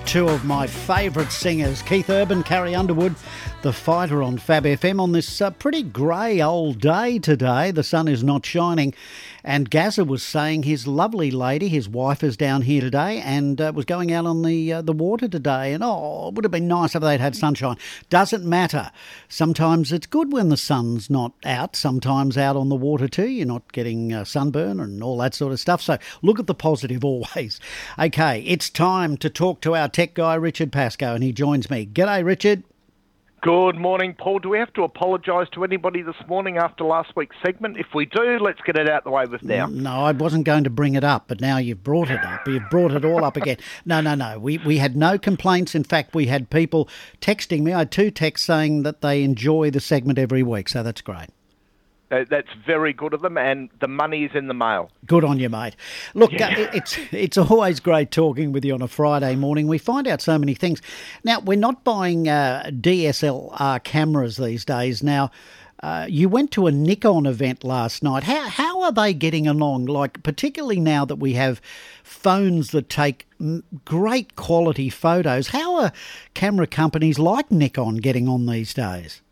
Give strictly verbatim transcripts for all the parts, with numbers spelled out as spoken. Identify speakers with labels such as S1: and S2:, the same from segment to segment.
S1: two of my favourite singers, Keith Urban, Carrie Underwood, The Fighter on Fab F M on this uh, pretty grey old day today. The sun is not shining. And Gazza was saying his lovely lady, his wife, is down here today and uh, was going out on the uh, the water today. And, oh, it would have been nice if they'd had sunshine. Doesn't matter. Sometimes it's good when the sun's not out. Sometimes out on the water too. You're not getting uh, sunburn and all that sort of stuff. So look at the positive always. Okay, it's time to talk to our tech guy, Richard Pascoe, and he joins me. G'day, Richard.
S2: Good morning, Paul. Do we have to apologise to anybody this morning after last week's segment? If we do, let's get it out the way with now.
S1: No, I wasn't going to bring it up, but now you've brought it up. You've brought it all up again. No, no, no. We we had no complaints. In fact, we had people texting me. I had two texts saying that they enjoy the segment every week, so that's great.
S2: That's very good of them, and the money is in the mail.
S1: Good on you, mate. Look,
S2: Yeah.
S1: uh, it's it's always great talking with you on a Friday morning. We find out so many things. Now, we're not buying uh, D S L R cameras these days. Now, uh, you went to a Nikon event last night. How how are they getting along? Like, particularly now that we have phones that take mm, great quality photos. How are camera companies like Nikon getting on these days?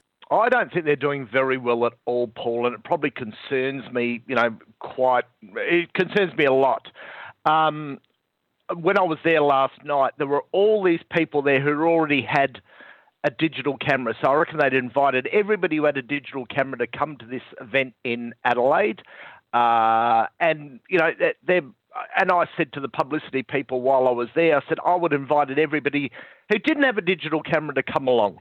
S2: I don't think they're doing very well at all, Paul, and it probably concerns me, you know, quite, it concerns me a lot. Um, when I was there last night, there were all these people there who already had a digital camera. So I reckon they'd invited everybody who had a digital camera to come to this event in Adelaide. Uh, and, you know, they're, and I said to the publicity people while I was there, I said, I would have invited everybody who didn't have a digital camera to come along.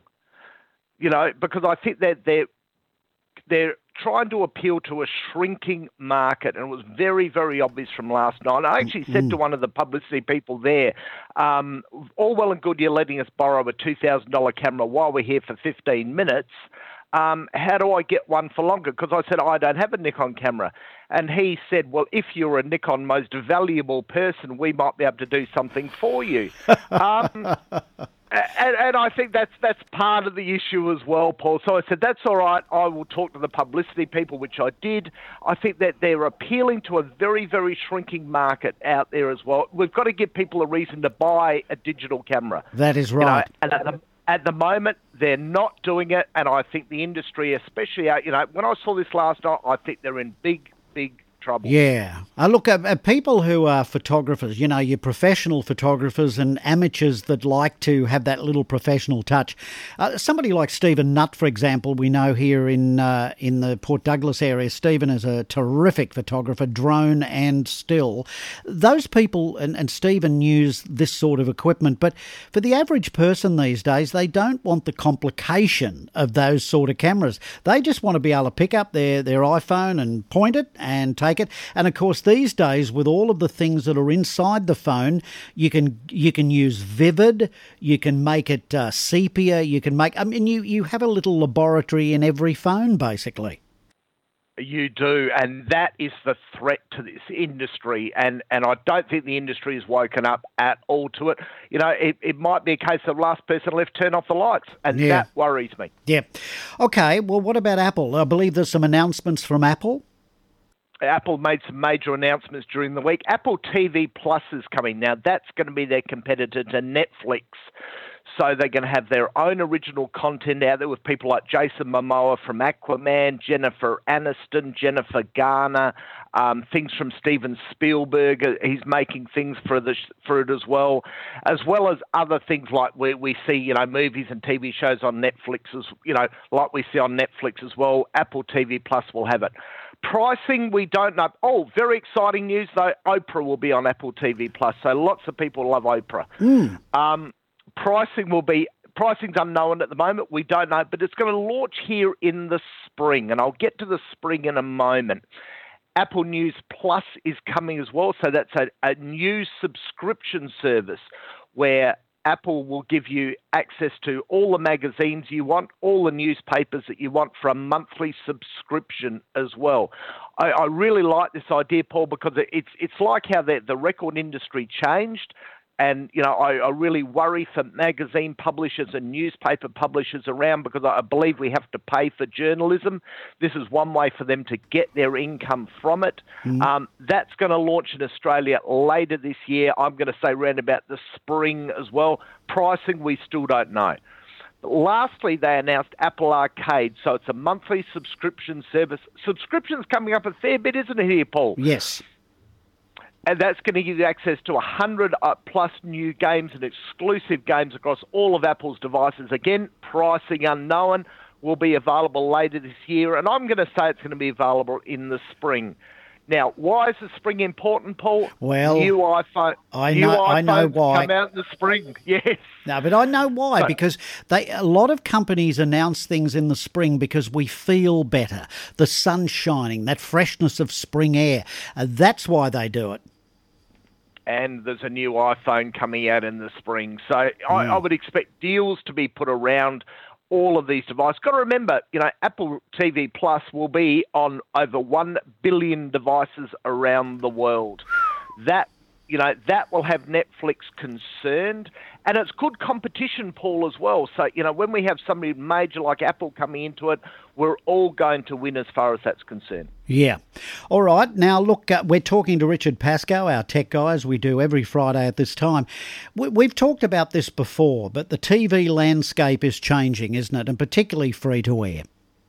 S2: You know, because I think that they're, they're trying to appeal to a shrinking market, and it was very, very obvious from last night. I actually said mm. to one of the publicity people there, um, all well and good, you're letting us borrow a two thousand dollars camera while we're here for fifteen minutes. Um, how do I get one for longer? Because I said, I don't have a Nikon camera. And he said, well, if you're a Nikon most valuable person, we might be able to do something for you. um, And, and I think that's that's part of the issue as well, Paul. So I said, that's all right. I will talk to the publicity people, which I did. I think that they're appealing to a very, very shrinking market out there as well. We've got to give people a reason to buy a digital camera.
S1: That is right.
S2: You know, and at the, at the moment, they're not doing it. And I think the industry, especially, you know, when I saw this last night, I think they're in big, big trouble.
S1: Yeah. Uh, look, uh, uh, people who are photographers, you know, your professional photographers and amateurs that like to have that little professional touch. Uh, somebody like Stephen Nutt, for example, we know here in uh, in the Port Douglas area. Stephen is a terrific photographer, drone and still. Those people, and, and Stephen use this sort of equipment, but for the average person these days, they don't want the complication of those sort of cameras. They just want to be able to pick up their, their iPhone and point it and take it. And of course, these days, with all of the things that are inside the phone, you can you can use Vivid, you can make it uh, sepia, you can make. I mean, you you have a little laboratory in every phone, basically.
S2: You do, and that is the threat to this industry, and, and I don't think the industry has woken up at all to it. You know, it, it might be a case of last person left, turn off the lights, and
S1: yeah.
S2: that worries me.
S1: Yeah. Okay, well, what about Apple? I believe there's some announcements from Apple.
S2: Apple made some major announcements during the week. Apple T V Plus is coming. Now, that's going to be their competitor to Netflix. So they're going to have their own original content out there with people like Jason Momoa from Aquaman, Jennifer Aniston, Jennifer Garner, um, things from Steven Spielberg. He's making things for the for it as well, as well as other things like where we see, you know, movies and T V shows on Netflix, as you know, like we see on Netflix as well. Apple T V Plus will have it. Pricing, we don't know. Oh, very exciting news, though. Oprah will be on Apple T V Plus, so lots of people love Oprah.
S1: Mm.
S2: Um, pricing will be, pricing's unknown at the moment. We don't know, but it's going to launch here in the spring, and I'll get to the spring in a moment. Apple News Plus is coming as well, so that's a, a new subscription service where Apple will give you access to all the magazines you want, all the newspapers that you want for a monthly subscription as well. I, I really like this idea, Paul, because it's it's like how the, the record industry changed. And, you know, I, I really worry for magazine publishers and newspaper publishers around because I believe we have to pay for journalism. This is one way for them to get their income from it. Mm. Um, that's going to launch in Australia later this year. I'm going to say around about the spring as well. Pricing, we still don't know. Lastly, they announced Apple Arcade, so it's a monthly subscription service. Subscription's coming up a fair bit, isn't it here, Paul?
S1: Yes.
S2: And that's going to give you access to one hundred plus new games and exclusive games across all of Apple's devices. Again, pricing unknown, will be available later this year, and I'm going to say it's going to be available in the spring. Now, why is the spring important, Paul?
S1: Well,
S2: new iPhone,
S1: I
S2: new
S1: know, I know why.
S2: Come out in the spring, yes.
S1: No, but I know why,
S2: So,
S1: because they a lot of companies announce things in the spring because we feel better. The sun's shining, that freshness of spring air. Uh, that's why they do it.
S2: And there's a new iPhone coming out in the spring. So mm. I, I would expect deals to be put around all of these devices. Got to remember, you know, Apple T V Plus will be on over one billion devices around the world. That, you know, that will have Netflix concerned. And it's good competition, Paul, as well. So, you know, when we have somebody major like Apple coming into it, we're all going to win as far as that's concerned.
S1: Yeah. All right. Now, look, uh, we're talking to Richard Pascoe, our tech guy, as we do every Friday at this time. We, we've talked about this before, but the T V landscape is changing, isn't it? And particularly free-to-air.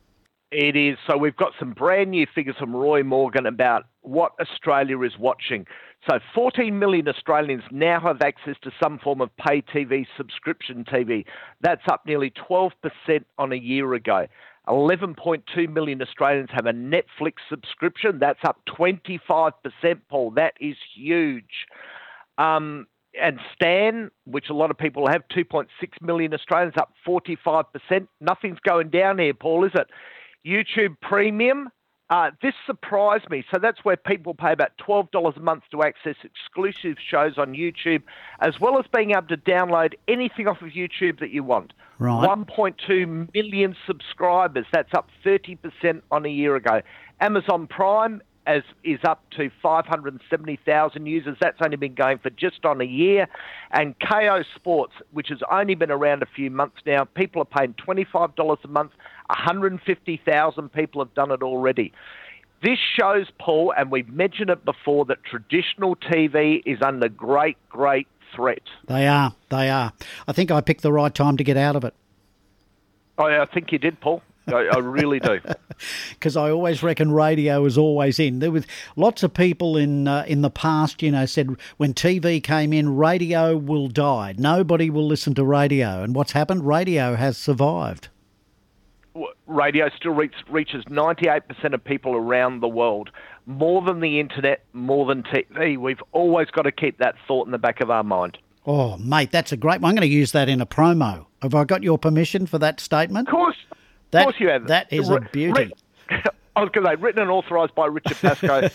S2: It is. So we've got some brand new figures from Roy Morgan about what Australia is watching. So fourteen million Australians now have access to some form of pay T V, subscription T V. That's up nearly twelve percent on a year ago. eleven point two million Australians have a Netflix subscription. That's up twenty-five percent, Paul. That is huge. Um, and Stan, which a lot of people have, two point six million Australians, up forty-five percent. Nothing's going down here, Paul, is it? YouTube Premium, uh, this surprised me. So that's where people pay about twelve dollars a month to access exclusive shows on YouTube, as well as being able to download anything off of YouTube that you want.
S1: Right.
S2: one point two million subscribers. That's up thirty percent on a year ago. Amazon Prime as is up to five hundred seventy thousand users. That's only been going for just on a year. And K O Sports, which has only been around a few months now, people are paying twenty-five dollars a month. one hundred fifty thousand people have done it already. This shows, Paul, and we've mentioned it before, that traditional T V is under great, great threat.
S1: They are. They are. I think I picked the right time to get out of it.
S2: Oh, I think you did, Paul. I, I really do.
S1: Because I always reckon radio is always in. There was lots of people in uh, in the past, you know, said when T V came in, radio will die. Nobody will listen to radio. And what's happened? Radio has survived.
S2: Radio still reach, reaches ninety-eight percent of people around the world. More than the internet, more than T V. We've always got to keep that thought in the back of our mind.
S1: Oh, mate, that's a great one. I'm going to use that in a promo. Have I got your permission for that statement?
S2: Of course.
S1: That,
S2: of course you have.
S1: That is a beauty.
S2: I was going to say, written and authorised by Richard Pascoe.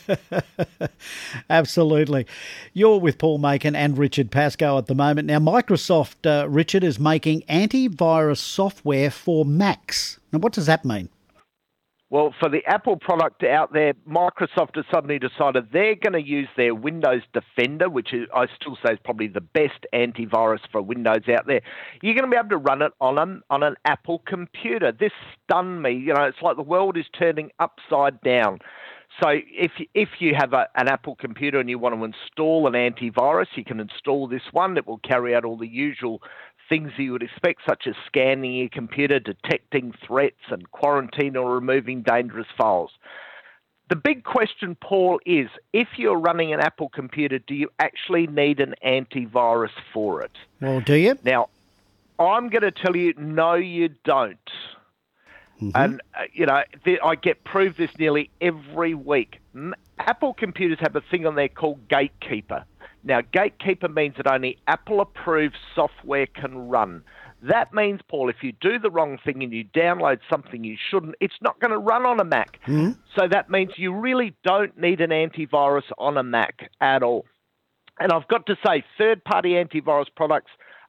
S1: Absolutely. You're with Paul Makin and Richard Pascoe at the moment. Now, Microsoft, uh, Richard, is making antivirus software for Macs. Now, what does that mean?
S2: Well, for the Apple product out there, Microsoft has suddenly decided they're going to use their Windows Defender, which is, I still say is probably the best antivirus for Windows out there. You're going to be able to run it on an, on an Apple computer. This stunned me. You know, it's like the world is turning upside down. So if, if you have a, an Apple computer and you want to install an antivirus, you can install this one. It will carry out all the usual things you would expect, such as scanning your computer, detecting threats, and quarantine or removing dangerous files. The big question, Paul, is if you're running an Apple computer, do you actually need an antivirus for it?
S1: Well, do you?
S2: Now, I'm going to tell you, no, you don't. Mm-hmm. And, uh, you know, th- I get proved this nearly every week. M- Apple computers have a thing on there called Gatekeeper. Now, Gatekeeper means that only Apple-approved software can run. That means, Paul, if you do the wrong thing and you download something you shouldn't, it's not going to run on a Mac. Mm-hmm. So that means you really don't need an antivirus on a Mac at all. And I've got to say, third-party antivirus products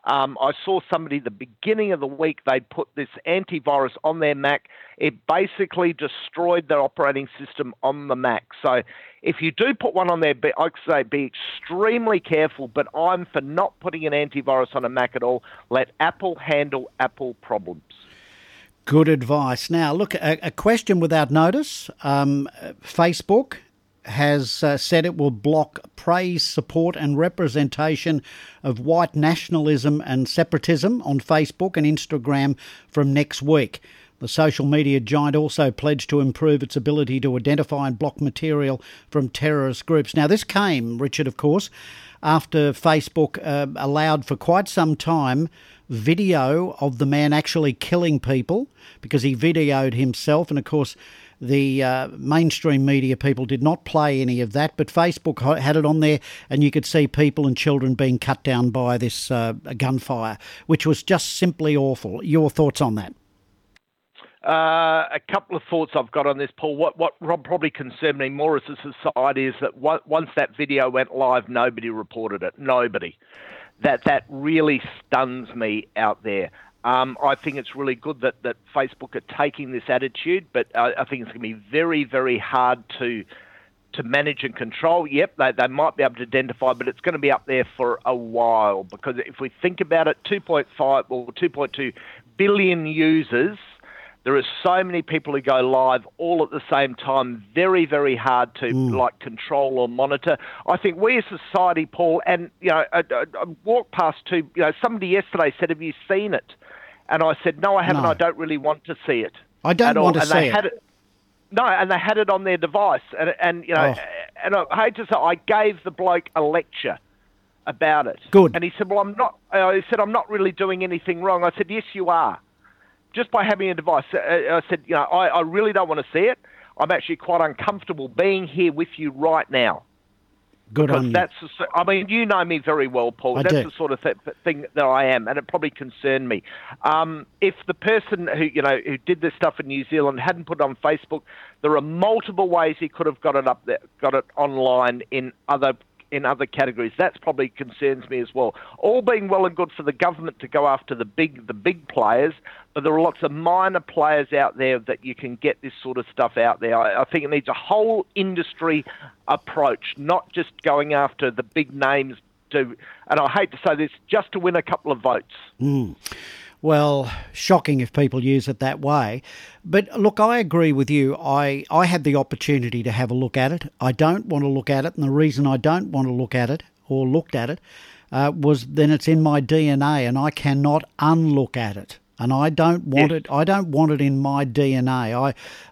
S2: Um, I saw somebody at the beginning of the week, they put this antivirus on their Mac. It basically destroyed their operating system on the Mac. So if you do put one on there, be, I'd say be extremely careful, but I'm for not putting an antivirus on a Mac at all. Let Apple handle Apple problems.
S1: Good advice. Now, look, a, a question without notice. Um, Facebook has uh, said it will block praise, support and representation of white nationalism and separatism on Facebook and Instagram from next week. The social media giant also pledged to improve its ability to identify and block material from terrorist groups. Now, this came, Richard, of course, after Facebook uh, allowed for quite some time video of the man actually killing people because he videoed himself. And, of course, the uh, mainstream media people did not play any of that, but Facebook had it on there and you could see people and children being cut down by this uh, gunfire, which was just simply awful. Your thoughts on that?
S2: Uh, a couple of thoughts I've got on this, Paul. What what probably concerned me more as a society is that once that video went live, nobody reported it. Nobody. That that really stuns me out there. Um, I think it's really good that, that Facebook are taking this attitude, but uh, I think it's going to be very, very hard to to manage and control. Yep, they, they might be able to identify, but it's going to be up there for a while because if we think about it, two point five or two point two billion users. There are so many people who go live all at the same time, very, very hard to mm. like control or monitor. I think we as a society, Paul, and you know, I, I, I walked past two, you know, somebody yesterday said, have you seen it? And I said, no, I haven't. No. I don't really want to see it.
S1: I don't want to and see
S2: they
S1: it.
S2: Had it. No, and they had it on their device. And, and you know, oh. and I hate to say, I gave the bloke a lecture about it.
S1: Good.
S2: And he said, well, I'm not, uh, he said, I'm not really doing anything wrong. I said, yes, you are. Just by having a device. I said, you know, I, I really don't want to see it. I'm actually quite uncomfortable being here with you right now.
S1: Good
S2: because
S1: on
S2: that's you. The, I mean, you know me very well, Paul.
S1: I
S2: that's
S1: do.
S2: the sort of th- thing that I am, and it probably concerned me. Um, if the person who you know who did this stuff in New Zealand hadn't put it on Facebook, there are multiple ways he could have got it up there, got it online in other. in other categories. That's probably concerns me as well. All being well and good for the government to go after the big the big players, but there are lots of minor players out there that you can get this sort of stuff out there. I, I think it needs a whole industry approach, not just going after the big names to, and I hate to say this, just to win a couple of votes.
S1: Mm. Well, shocking if people use it that way. But look, I agree with you. I, I had the opportunity to have a look at it. I don't want to look at it. And the reason I don't want to look at it or looked at it uh, was then it's in my D N A and I cannot unlook at it. And I don't want yes. it. I don't want it in my D N A. I, uh,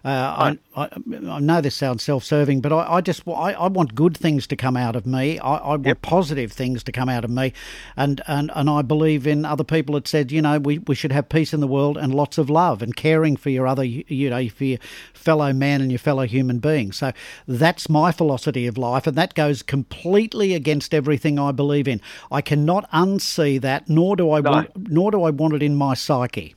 S1: I, I, I know this sounds self-serving, but I, I just I, I want good things to come out of me. I, I want yep. positive things to come out of me, and, and and I believe in other people that said, you know, we, we should have peace in the world and lots of love and caring for your other, you know, for your fellow man and your fellow human being. So that's my philosophy of life, and that goes completely against everything I believe in. I cannot unsee that, nor do I
S2: no.
S1: want, nor do I want it in my psyche.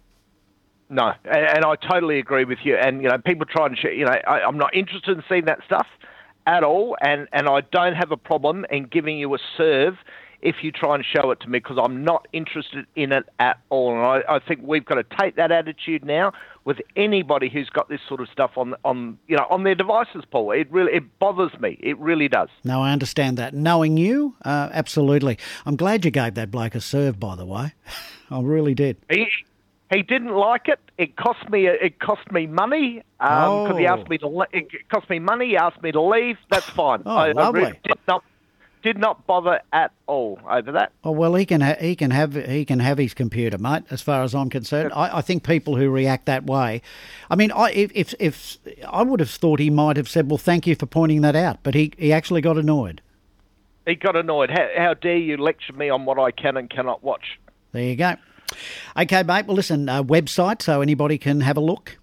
S2: No, and, and I totally agree with you. And, you know, people try and, you know, I, I'm not interested in seeing that stuff at all. And, and I don't have a problem in giving you a serve if you try and show it to me because I'm not interested in it at all. And I, I think we've got to take that attitude now with anybody who's got this sort of stuff on, on you know, on their devices, Paul. It really it bothers me. It really does.
S1: No, I understand that. Knowing you, uh, absolutely. I'm glad you gave that bloke a serve, by the way. I really did.
S2: He, He didn't like it. It cost me. It cost me money because um,
S1: oh.
S2: he asked me to. Le- it cost me money. He asked me to leave. That's fine.
S1: Oh,
S2: I,
S1: lovely.
S2: I really did not did not bother at all over that.
S1: Oh well, he can ha- he can have he can have his computer, mate. As far as I'm concerned, I, I think people who react that way. I mean, I if, if if I would have thought he might have said, "Well, thank you for pointing that out," but he he actually got annoyed.
S2: He got annoyed. How, how dare you lecture me on what I can and cannot watch?
S1: There you go. Okay, mate. Well, listen, uh, website so anybody can have a look.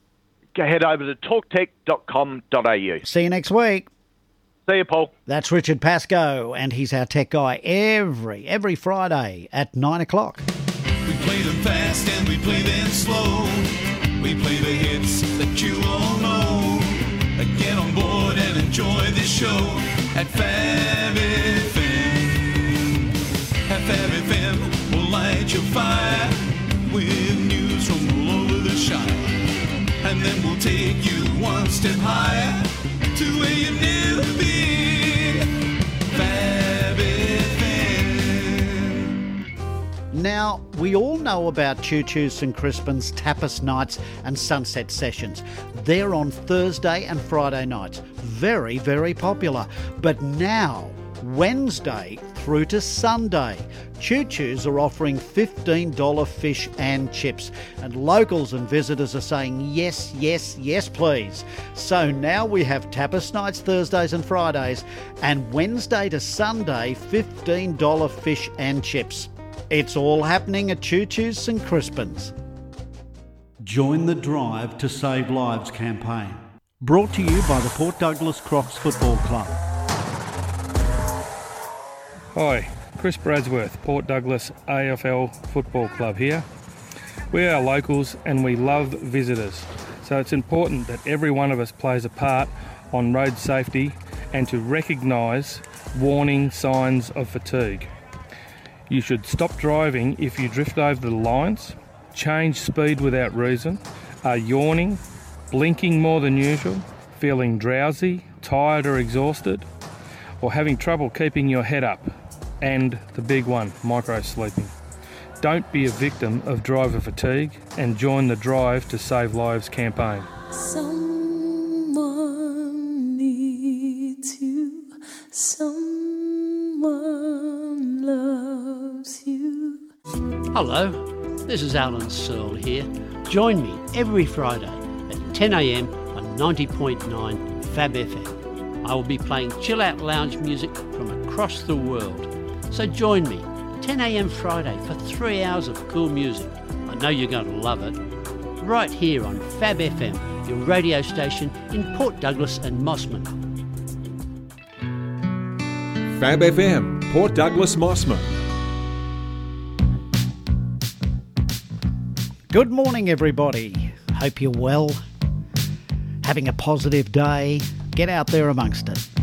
S2: Go head over to talk tech dot com dot a u.
S1: See you next week.
S2: See you, Paul.
S1: That's Richard Pascoe, and he's our tech guy every every Friday at nine o'clock.
S3: We play them fast and we play them slow. We play the hits that you all know. Get on board and enjoy this show at Fab F M. At Fab F M, we'll light and then we'll take you one step higher to where you've never been. Fab F M.
S1: Now, we all know about Choo Choo Saint Crispin's tapas nights and sunset sessions. They're on Thursday and Friday nights. Very, very popular. But now, Wednesday through to Sunday, Choo Choos are offering fifteen dollars fish and chips, and locals and visitors are saying yes, yes, yes please. So now we have tapas nights Thursdays and Fridays, and Wednesday to Sunday fifteen dollars fish and chips. It's all happening at Choo Choo Saint Crispin's. Join the Drive to Save Lives campaign. Brought to you by the Port Douglas Crocs Football Club.
S4: Hi, Chris Bradsworth, Port Douglas A F L Football Club here. We are locals and we love visitors, so it's important that every one of us plays a part on road safety and to recognise warning signs of fatigue. You should stop driving if you drift over the lines, change speed without reason, are yawning, blinking more than usual, feeling drowsy, tired or exhausted, or having trouble keeping your head up, and the big one, micro-sleeping. Don't be a victim of driver fatigue and join the Drive to Save Lives campaign.
S5: Someone needs you, someone loves you.
S6: Hello, this is Alan Searle here. Join me every Friday at ten a m on ninety point nine Fab F M. I will be playing chill-out lounge music from across the world. So join me, ten a m Friday, for three hours of cool music. I know you're going to love it. Right here on Fab F M, your radio station in Port Douglas and Mossman.
S7: Fab F M, Port Douglas Mossman.
S1: Good morning, everybody. Hope you're well. Having a positive day. Get out there amongst it.